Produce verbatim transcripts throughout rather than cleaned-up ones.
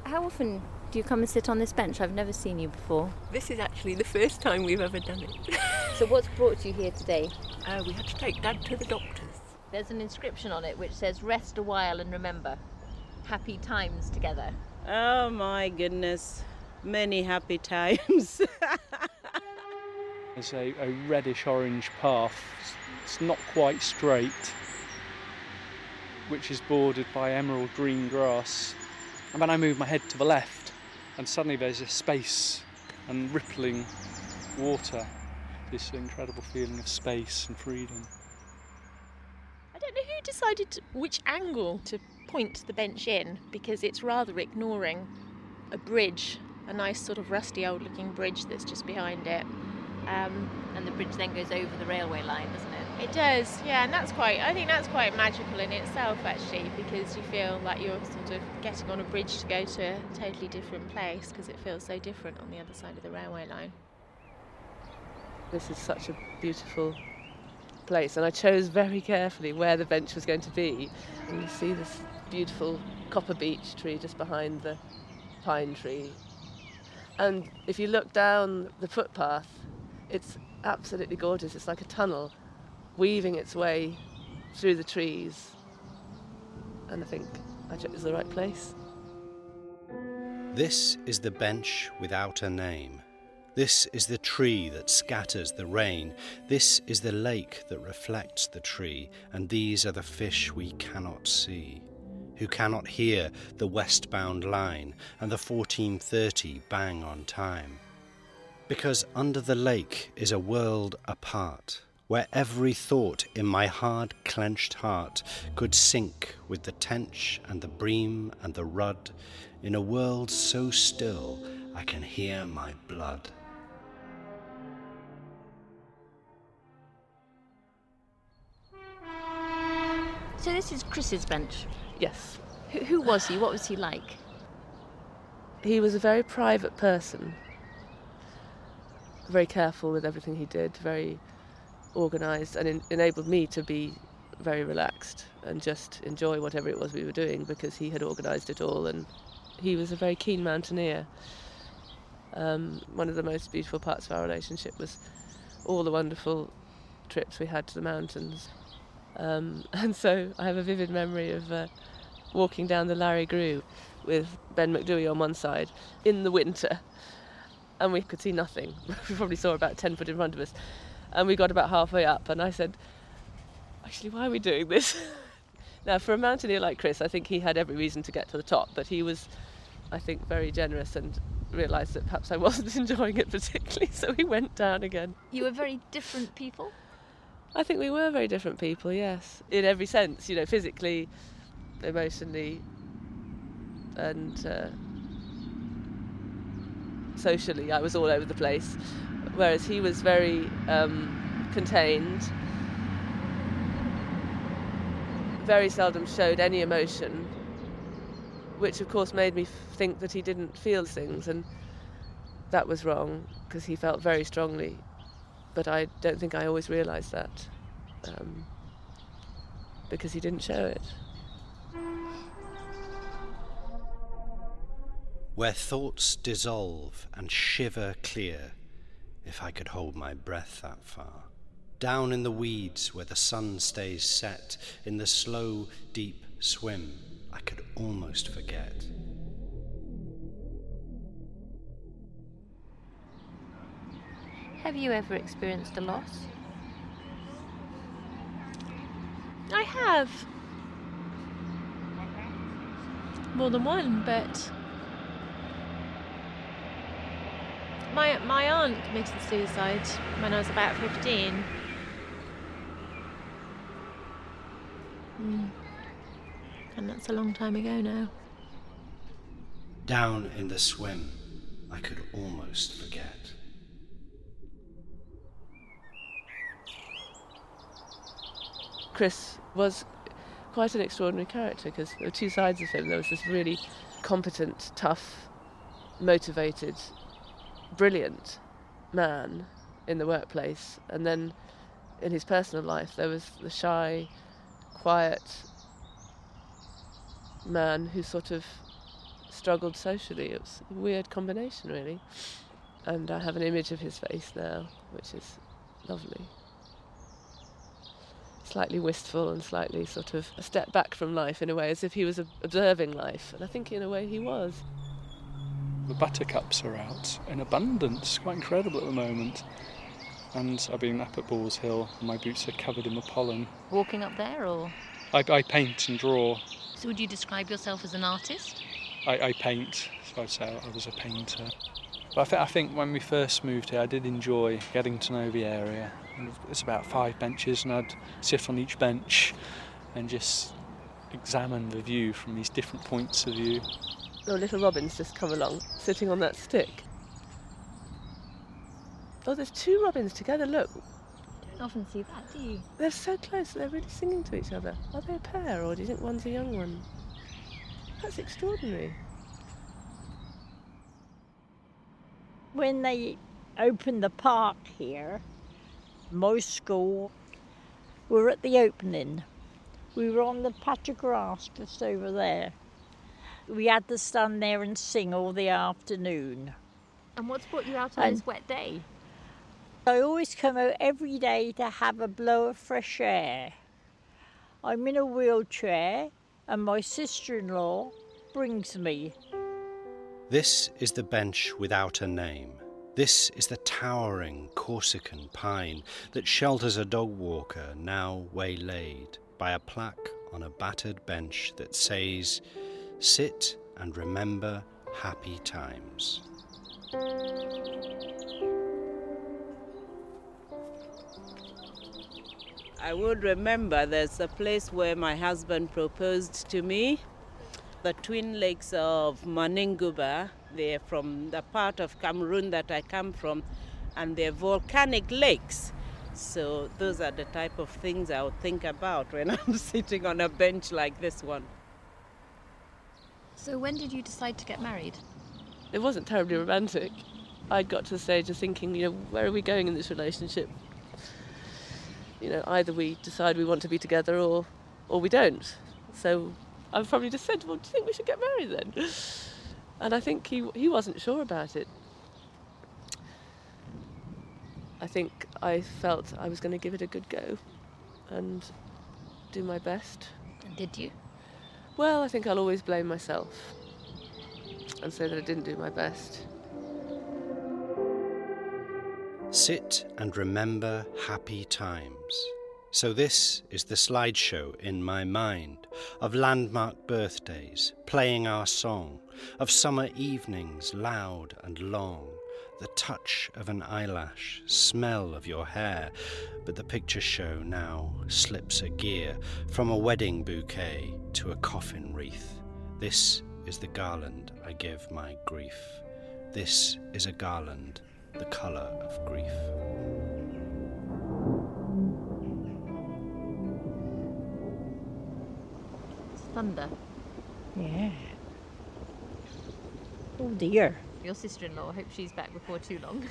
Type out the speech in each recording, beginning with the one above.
How often do you come and sit on this bench? I've never seen you before. This is actually the first time we've ever done it. So what's brought you here today? Uh, we had to take Dad to the doctors. There's an inscription on it which says, "Rest a while and remember. Happy times together." Oh my goodness, many happy times. There's a, a reddish-orange path. It's not quite straight, which is bordered by emerald green grass. And then I move my head to the left, and suddenly there's a space and rippling water. This incredible feeling of space and freedom. I don't know who decided which angle to point the bench in, because it's rather ignoring a bridge, a nice sort of rusty old looking bridge that's just behind it. Um, And the bridge then goes over the railway line, doesn't it? it does, yeah, and that's quite, I think that's quite magical in itself actually, because you feel like you're sort of getting on a bridge to go to a totally different place, because it feels so different on the other side of the railway line. This is such a beautiful place, and I chose very carefully where the bench was going to be. And you see this beautiful copper beech tree just behind the pine tree. And if you look down the footpath, it's absolutely gorgeous. It's like a tunnel weaving its way through the trees. And I think I chose the right place. This is the bench without a name. This is the tree that scatters the rain. This is the lake that reflects the tree. And these are the fish we cannot see, who cannot hear the westbound line and the fourteen thirty bang on time. Because under the lake is a world apart, where every thought in my hard clenched heart could sink with the tench and the bream and the rudd, in a world so still I can hear my blood. So this is Chris's bench. Yes. Who, who was he? What was he like? He was a very private person, very careful with everything he did, very organised, and en- enabled me to be very relaxed and just enjoy whatever it was we were doing, because he had organised it all, and he was a very keen mountaineer. Um, one of the most beautiful parts of our relationship was all the wonderful trips we had to the mountains. Um, and so I have a vivid memory of uh, walking down the Larry Grew with Ben McDouey on one side in the winter, and we could see nothing. We probably saw about ten foot in front of us, and we got about halfway up, and I said, actually, why are we doing this? Now, for a mountaineer like Chris, I think he had every reason to get to the top, but he was, I think, very generous and realised that perhaps I wasn't enjoying it particularly, so he went down again. You were very different people? I think we were very different people, yes, in every sense, you know, physically, emotionally, and uh, socially. I was all over the place, whereas he was very um, contained, very seldom showed any emotion, which of course made me think that he didn't feel things, and that was wrong, because he felt very strongly. But I don't think I always realised that, um, because he didn't show it. Where thoughts dissolve and shiver clear, if I could hold my breath that far. Down in the weeds where the sun stays set, in the slow, deep swim, I could almost forget. Have you ever experienced a loss? I have. More than one, but my my aunt committed suicide when I was about fifteen. Mm. And that's a long time ago now. Down in the swim, I could almost forget. Chris was quite an extraordinary character, because there were two sides of him. There was this really competent, tough, motivated, brilliant man in the workplace, and then in his personal life there was the shy, quiet man who sort of struggled socially. It was a weird combination, really. And I have an image of his face now, which is lovely. Slightly wistful and slightly sort of a step back from life in a way, as if he was observing life. And I think in a way he was. The buttercups are out in abundance, quite incredible at the moment. And I've been up at Balls Hill and my boots are covered in the pollen. Walking up there, or? I, I paint and draw. So would you describe yourself as an artist? I, I paint, so I'd say I was a painter. But I, th- I think when we first moved here, I did enjoy getting to know the area. It's about five benches, and I'd sit on each bench and just examine the view from these different points of view. Oh, little Robin's just come along, sitting on that stick. Oh, there's two robins together, look. You don't often see that, do you? They're so close, they're really singing to each other. Are they a pair, or do you think one's a young one? That's extraordinary. When they opened the park here, my school, we were at the opening. We were on the patch of grass just over there. We had to stand there and sing all the afternoon. And what's brought you out on And- this wet day? I always come out every day to have a blow of fresh air. I'm in a wheelchair and my sister-in-law brings me. This is the bench without a name. This is the towering Corsican pine that shelters a dog walker now waylaid by a plaque on a battered bench that says, "Sit and remember happy times." I would remember there's a place where my husband proposed to me. The twin lakes of Maninguba, they're from the part of Cameroon that I come from, and they're volcanic lakes. So those are the type of things I would think about when I'm sitting on a bench like this one. So when did you decide to get married? It wasn't terribly romantic. I'd got to the stage of thinking, you know, where are we going in this relationship? You know, either we decide we want to be together or or we don't. So I probably just said, well, do you think we should get married then? And I think he he wasn't sure about it. I think I felt I was going to give it a good go and do my best. And did you? Well, I think I'll always blame myself and say that I didn't do my best. Sit and remember happy times. So this is the slideshow in my mind of landmark birthdays, playing our song, of summer evenings loud and long, the touch of an eyelash, smell of your hair. But the picture show now slips a gear from a wedding bouquet to a coffin wreath. This is the garland I give my grief. This is a garland, the colour of grief. It's thunder. Yeah. Oh dear. Your sister-in-law, I hope she's back before too long.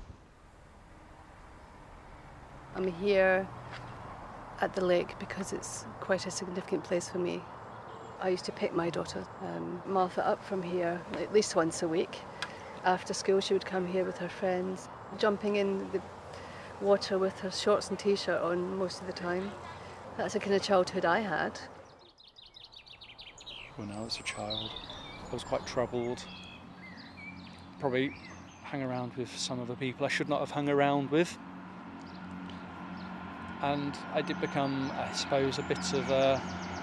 I'm here at the lake because it's quite a significant place for me. I used to pick my daughter, um, Martha, up from here at least once a week. After school she would come here with her friends, jumping in the water with her shorts and t-shirt on most of the time. That's the kind of childhood I had. When I was a child, I was quite troubled. Probably hung around with some of the people I should not have hung around with. And I did become, I suppose, a bit of a,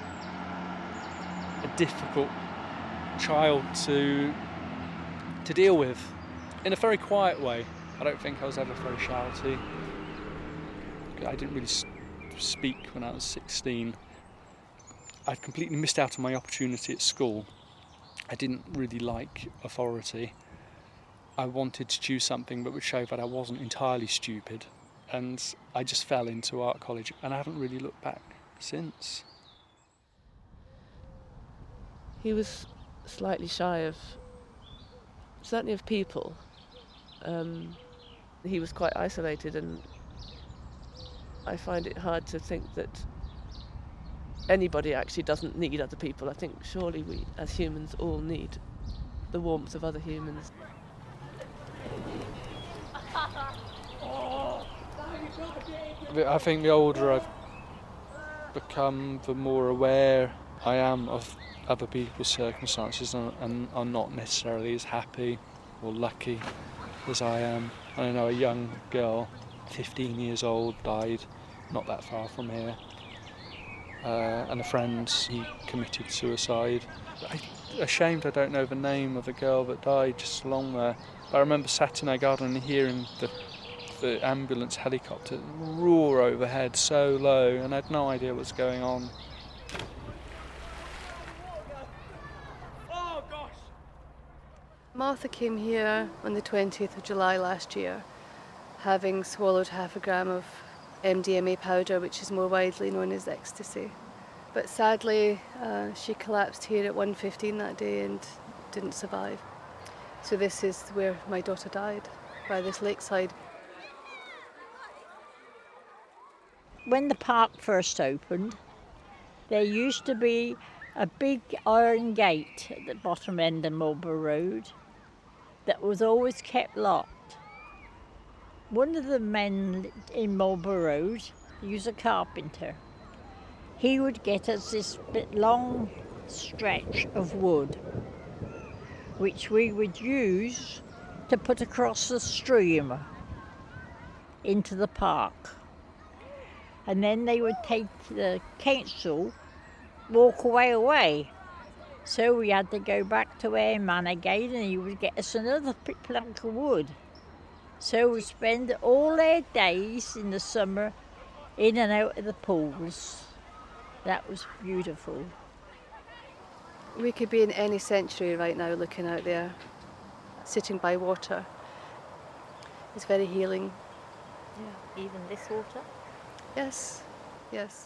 a difficult child to to deal with, in a very quiet way. I don't think I was ever very shouty. I didn't really speak when I was sixteen. I'd completely missed out on my opportunity at school. I didn't really like authority. I wanted to choose something that would show that I wasn't entirely stupid, and I just fell into art college, and I haven't really looked back since. He was slightly shy of, certainly of people. Um, he was quite isolated, and I find it hard to think that anybody actually doesn't need other people. I think surely we, as humans, all need the warmth of other humans. I think the older I've become, the more aware I am of other people's circumstances and, and are not necessarily as happy or lucky as I am. I know a young girl, fifteen years old, died not that far from here. Uh, and a friend, he committed suicide. I, ashamed I don't know the name of the girl that died just along there. But I remember sat in our garden and hearing the, the ambulance helicopter roar overhead so low, and I had no idea what was going on. Martha came here on the twentieth of July last year, having swallowed half a gram of M D M A powder, which is more widely known as ecstasy. But sadly, uh, she collapsed here at one fifteen that day and didn't survive. So this is where my daughter died, by this lakeside. When the park first opened, there used to be a big iron gate at the bottom end of Marlborough Road that was always kept locked. One of the men in Marlborough Road, he was a carpenter, he would get us this bit long stretch of wood which we would use to put across the stream into the park. And then they would take the council, walk away away. So we had to go back to Airman again and he would get us another plank of wood. So we spend all our days in the summer in and out of the pools. That was beautiful. We could be in any century right now looking out there, sitting by water. It's very healing. Yeah. Even this water? Yes, yes.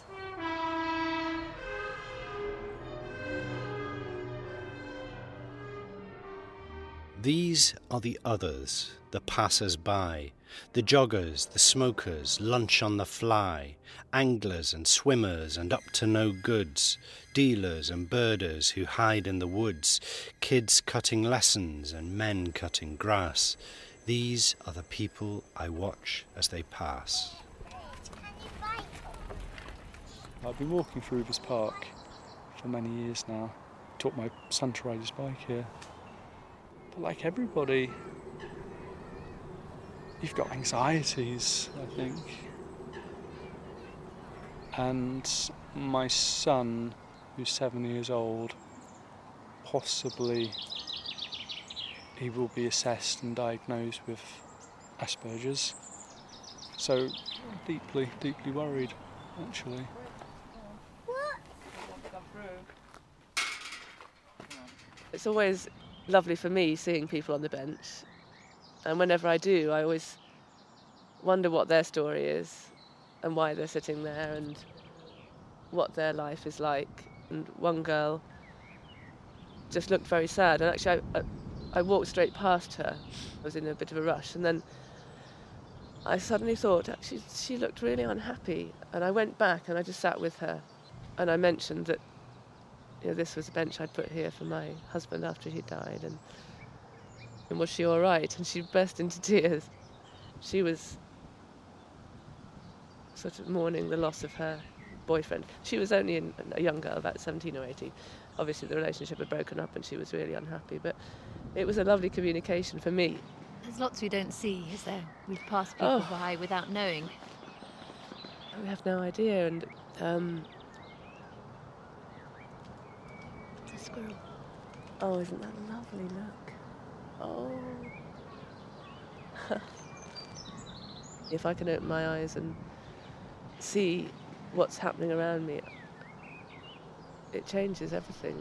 These are the others, the passers-by, the joggers, the smokers, lunch on the fly, anglers and swimmers and up-to-no-goods, dealers and birders who hide in the woods, kids cutting lessons and men cutting grass. These are the people I watch as they pass. I've been walking through this park for many years now. Taught my son to ride his bike here. But like everybody, you've got anxieties, I think. And my son, who's seven years old, possibly he will be assessed and diagnosed with Asperger's. So deeply, deeply worried, actually. It's always lovely for me seeing people on the bench, and whenever I do I always wonder what their story is and why they're sitting there and what their life is like. And one girl just looked very sad, and actually I, I, I walked straight past her. I was in a bit of a rush, and then I suddenly thought actually she looked really unhappy, and I went back and I just sat with her and I mentioned that, you know, this was a bench I'd put here for my husband after he died, and, and was she all right? And she burst into tears. She was sort of mourning the loss of her boyfriend. She was only in, a young girl, about seventeen or eighteen. Obviously the relationship had broken up and she was really unhappy, but it was a lovely communication for me. There's lots we don't see, is there? We pass people Oh. by without knowing. We have no idea, and um, It's a squirrel. oh, isn't that a lovely look? Oh. If I can open my eyes and see what's happening around me, it changes everything.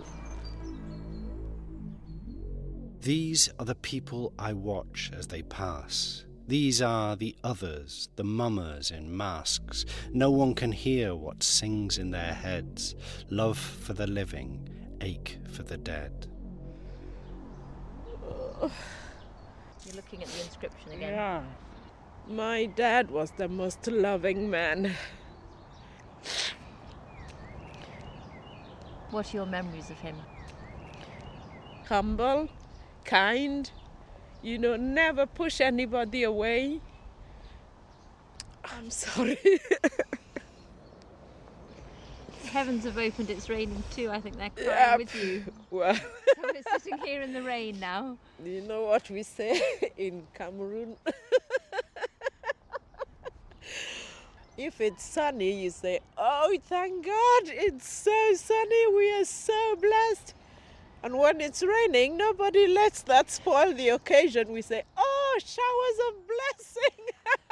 These are the people I watch as they pass. These are the others, the mummers in masks. No one can hear what sings in their heads. Love for the living, ache for the dead. You're looking at the inscription again. Yeah. My dad was the most loving man. What are your memories of him? Humble, kind, you know, never push anybody away. I'm sorry. Heavens have opened, it's raining too. I think they're crying Yep. with you. Well, So we're sitting here in the rain now. you know what we say in Cameroon? If it's sunny, you say, oh, thank God, it's so sunny, we are so blessed. And when it's raining, nobody lets that spoil the occasion. We say, oh, showers of blessing.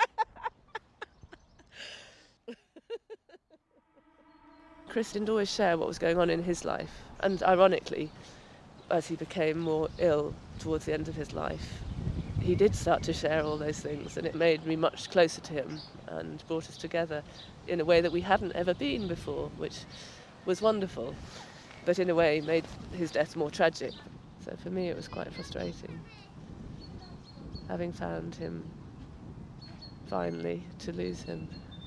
Chris didn't always share what was going on in his life. And ironically, as he became more ill towards the end of his life, he did start to share all those things, and it made me much closer to him and brought us together in a way that we hadn't ever been before, which was wonderful, but in a way made his death more tragic. So for me it was quite frustrating, having found him finally, to lose him.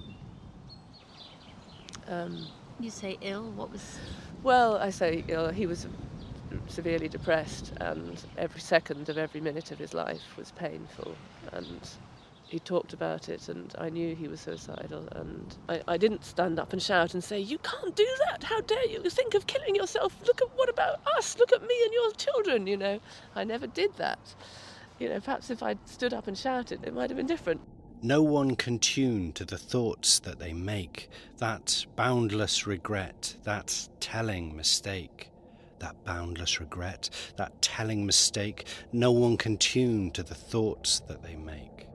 Um, You say ill, what was... Well, I say ill. He was severely depressed, and every second of every minute of his life was painful, and he talked about it, and I knew he was suicidal, and I, I didn't stand up and shout and say, you can't do that, how dare you think of killing yourself, look at what about us, look at me and your children, you know. I never did that. You know, perhaps if I'd stood up and shouted, it might have been different. No one can tune to the thoughts that they make, that boundless regret, that telling mistake. That boundless regret, that telling mistake, no one can tune to the thoughts that they make.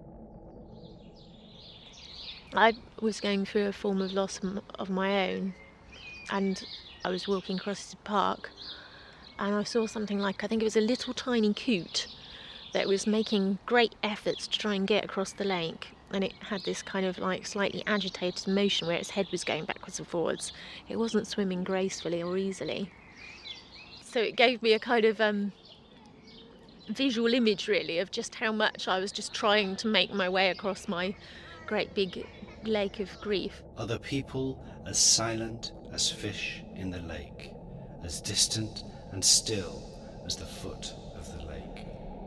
I was going through a form of loss m- of my own, and I was walking across the park, and I saw something like, I think it was a little tiny coot that was making great efforts to try and get across the lake, and it had this kind of like slightly agitated motion where its head was going backwards and forwards. It wasn't swimming gracefully or easily. So it gave me a kind of um, visual image, really, of just how much I was just trying to make my way across my great big lake of grief. Other people as silent as fish in the lake, as distant and still as the foot of the lake.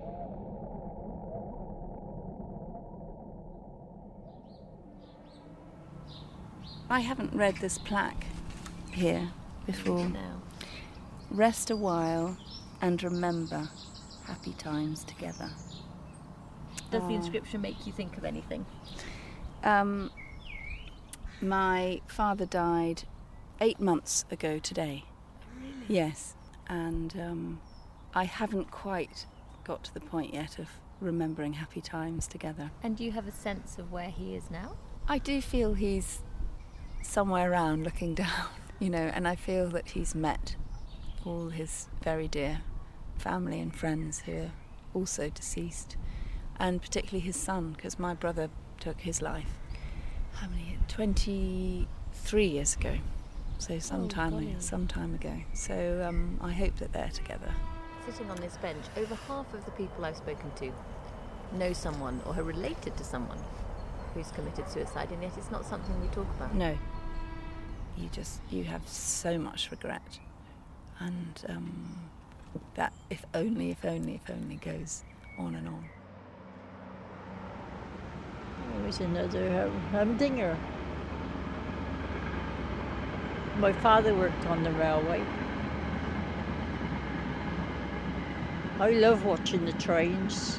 I haven't read this plaque here before. No. Rest a while and remember happy times together. Does Oh. the inscription make you think of anything? Um, my father died eight months ago today. Really? Yes, and um, I haven't quite got to the point yet of remembering happy times together. And do you have a sense of where he is now? I do feel he's somewhere around looking down, you know, and I feel that he's met all his very dear family and friends who are also deceased, and particularly his son, because my brother took his life, how many, twenty-three years ago, so some Oh, time, golly. some time ago. So um, I hope that they're together. Sitting on this bench, over half of the people I've spoken to know someone or are related to someone who's committed suicide, and yet it's not something we talk about. No, you just, you have so much regret, and um, that if only, if only, if only goes on and on. There was another humdinger. My father worked on the railway. I love watching the trains.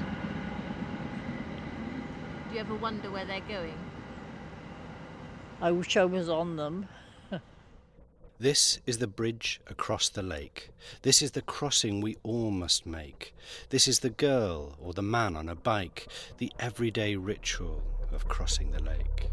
Do you ever wonder where they're going? I wish I was on them. This is the bridge across the lake. This is the crossing we all must make. This is the girl or the man on a bike, the everyday ritual of crossing the lake.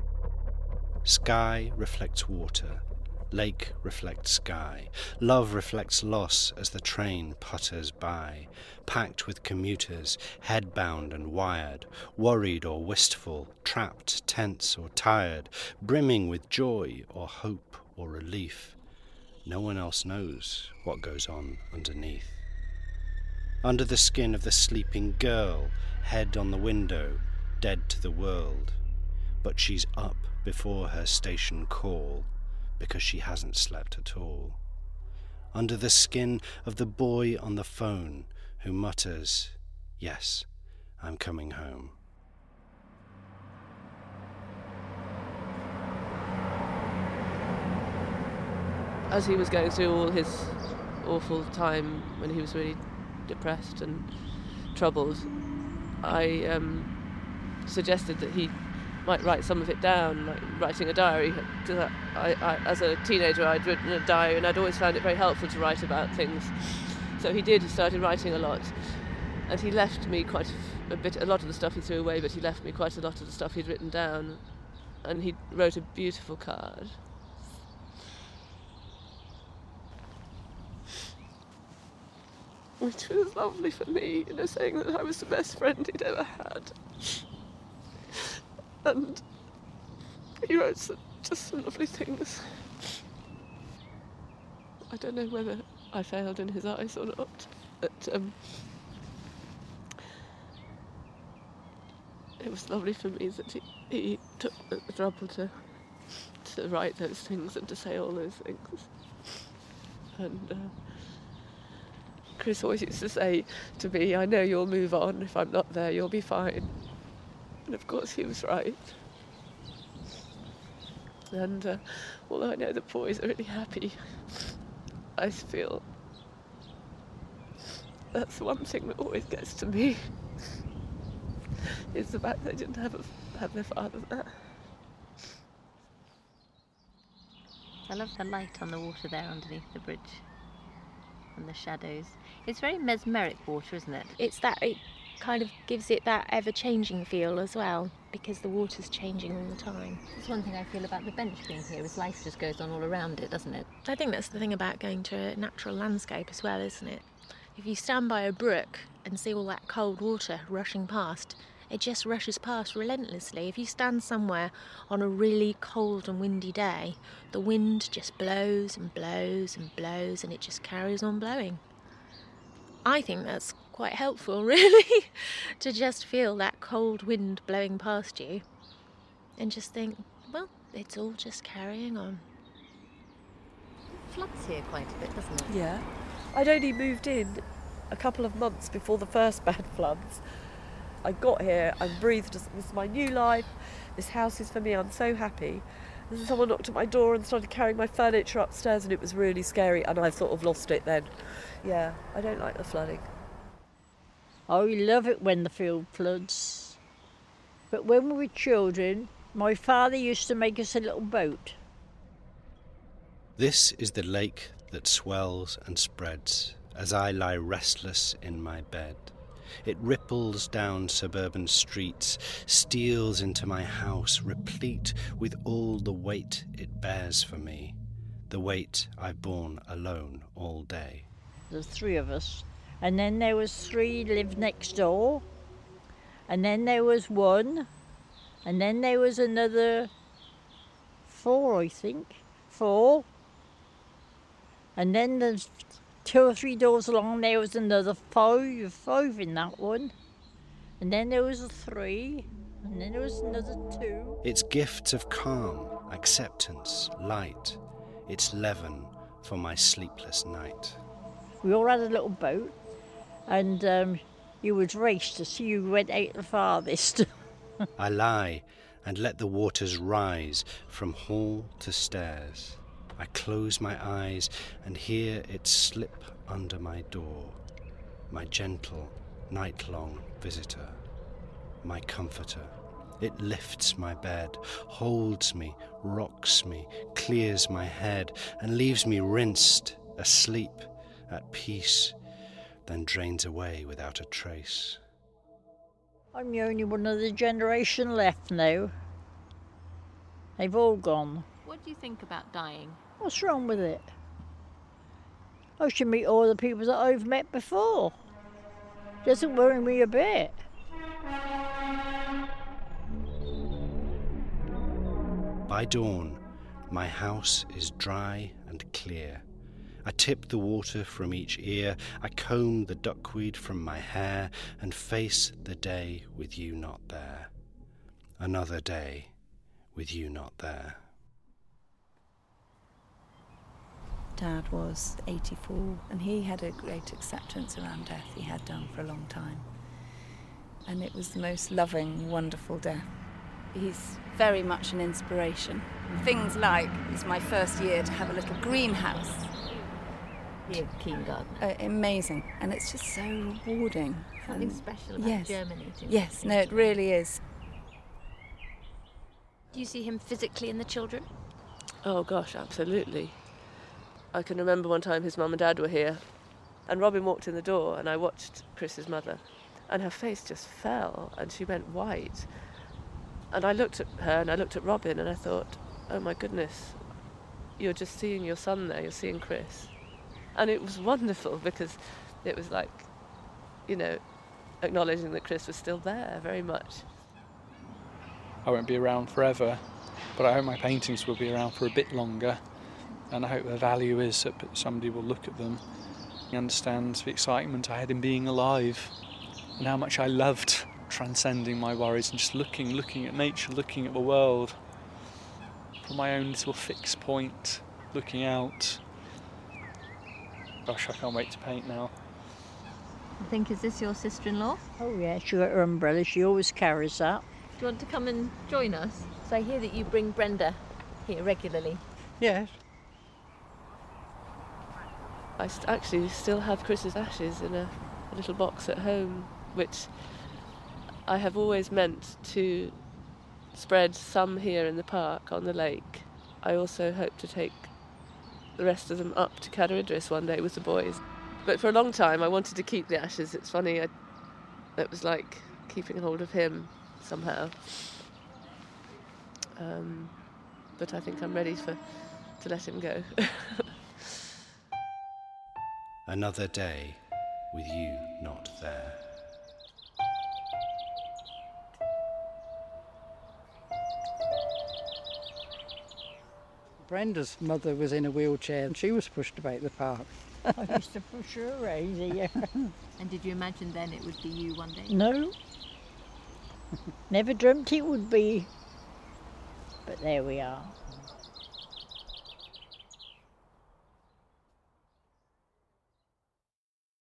Sky reflects water. Lake reflects sky. Love reflects loss as the train putters by, packed with commuters, headbound and wired, worried or wistful, trapped, tense or tired, brimming with joy or hope or relief. No one else knows what goes on underneath. Under the skin of the sleeping girl, head on the window, dead to the world. But she's up before her station call, because she hasn't slept at all. Under the skin of the boy on the phone, who mutters, "Yes, I'm coming home." As he was going through all his awful time when he was really depressed and troubled, I um, suggested that he might write some of it down, like writing a diary. Because I, I, as a teenager, I'd written a diary, and I'd always found it very helpful to write about things. So he did. He started writing a lot, and he left me quite a, a bit. A lot of the stuff he threw away, but he left me quite a lot of the stuff he'd written down. And he wrote a beautiful card. Which was lovely for me, you know, saying that I was the best friend he'd ever had. And he wrote some, just some lovely things. I don't know whether I failed in his eyes or not, but um, it was lovely for me that he, he took the trouble to, to write those things and to say all those things. And uh, Chris always used to say to me, "I know you'll move on. If I'm not there, you'll be fine." And of course he was right. And uh, although I know the boys are really happy, I feel that's the one thing that always gets to me, is the fact they didn't have, a, have their father there. I love the light on the water there underneath the bridge and the shadows. It's very mesmeric water, isn't it? It's that, it kind of gives it that ever-changing feel as well, because the water's changing all the time. That's one thing I feel about the bench being here, is life just goes on all around it, doesn't it? I think that's the thing about going to a natural landscape as well, isn't it? If you stand by a brook and see all that cold water rushing past, it just rushes past relentlessly. If you stand somewhere on a really cold and windy day, the wind just blows and blows and blows, and it just carries on blowing. I think that's quite helpful, really, to just feel that cold wind blowing past you and just think, well, it's all just carrying on. It floods here quite a bit, doesn't it? Yeah. I'd only moved in a couple of months before the first bad floods. I got here, I breathed, this is my new life, this house is for me, I'm so happy. And then someone knocked at my door and started carrying my furniture upstairs, and it was really scary, and I sort of lost it then. Yeah, I don't like the flooding. I love it when the field floods. But when we were children, my father used to make us a little boat. This is the lake that swells and spreads as I lie restless in my bed. It ripples down suburban streets, steals into my house, replete with all the weight it bears for me, the weight I've borne alone all day. There's three of us. And then there was three lived next door. And then there was one. And then there was another four, I think. Four. And then there's two or three doors along, there was another five, five in that one. And then there was a three, and then there was another two. It's gifts of calm, acceptance, light. It's leaven for my sleepless night. We all had a little boat, and um, you would race to see who went out the farthest. I lie and let the waters rise from hall to stairs. I close my eyes and hear it slip under my door, my gentle, night-long visitor, my comforter. It lifts my bed, holds me, rocks me, clears my head, and leaves me rinsed, asleep, at peace, then drains away without a trace. I'm the only one of the generation left now. They've all gone. What do you think about dying? What's wrong with it? I should meet all the people that I've met before. Doesn't worry me a bit. By dawn, my house is dry and clear. I tip the water from each ear, I comb the duckweed from my hair, and face the day with you not there. Another day with you not there. Dad was eighty-four, and he had a great acceptance around death. He had done for a long time. And it was the most loving, wonderful death. He's very much an inspiration. Things like, it's my first year to have a little greenhouse. Here, Keene Garden. Uh, amazing. And it's just so rewarding. Something and special about yes. germinating. Yes, no, it really is. Do you see him physically in the children? Oh gosh, absolutely. I can remember one time his mum and dad were here, and Robin walked in the door, and I watched Chris's mother, and her face just fell, and she went white. And I looked at her, and I looked at Robin, and I thought, oh my goodness, you're just seeing your son there, you're seeing Chris. And it was wonderful, because it was like, you know, acknowledging that Chris was still there very much. I won't be around forever, but I hope my paintings will be around for a bit longer, and I hope their value is that somebody will look at them and understand the excitement I had in being alive, and how much I loved transcending my worries and just looking, looking at nature, looking at the world from my own little fixed point, looking out. Gosh, I can't wait to paint now. I think, is this your sister-in-law? Oh yeah, she got her umbrella. She always carries that. Do you want to come and join us? So I hear that you bring Brenda here regularly. Yes. I st- actually still have Chris's ashes in a, a little box at home, which I have always meant to spread some here in the park on the lake. I also hope to take the rest of them up to Cadair Idris one day with the boys. But for a long time I wanted to keep the ashes. It's funny, I, it was like keeping hold of him somehow. Um, but I think I'm ready for to let him go. Another day with you not there. Brenda's mother was in a wheelchair and she was pushed about the park. I used to push her around here. And did you imagine then it would be you one day? No. Never dreamt it would be. But there we are.